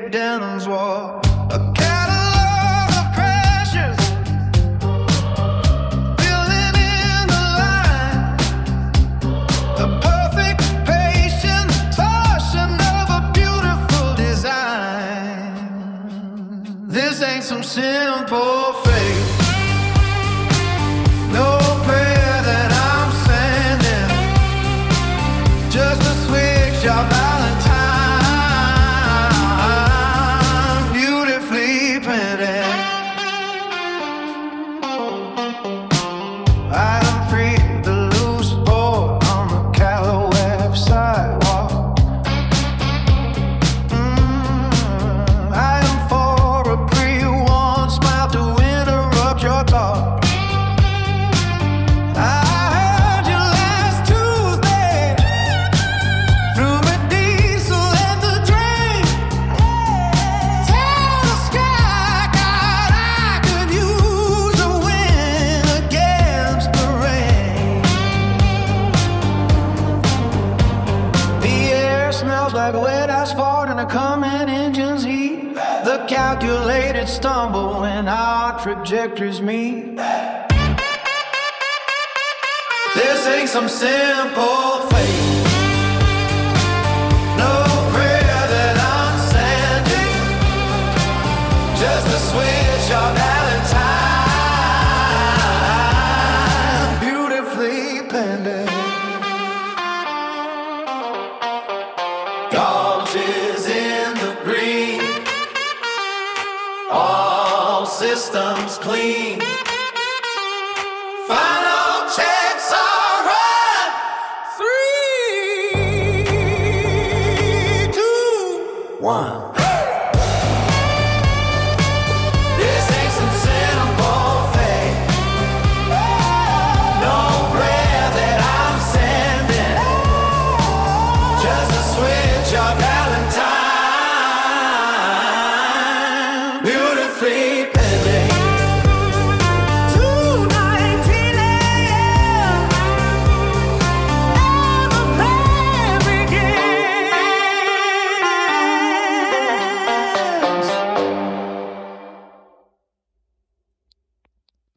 faded denims wore a catalog of crashes, building in the line, the perfect patient torsion of a beautiful design. This ain't some simple faith, no prayer that I'm sending, just a switch of Valentine, beautifully printed. I am free, the loose board on the callow website wall. I am for a pre-warned smile to interrupt your talk. I heard you last Tuesday through a diesel and the drain. Tell the sky God I could use a win against the rain. The air smells like wet asphalt and a coming engine's heat. The calculated stumble when our trajectories meet. This ain't some simple faith, no prayer that I'm sending, just a switch of Valentine, beautifully pending. Dogs is in the green, all systems clean.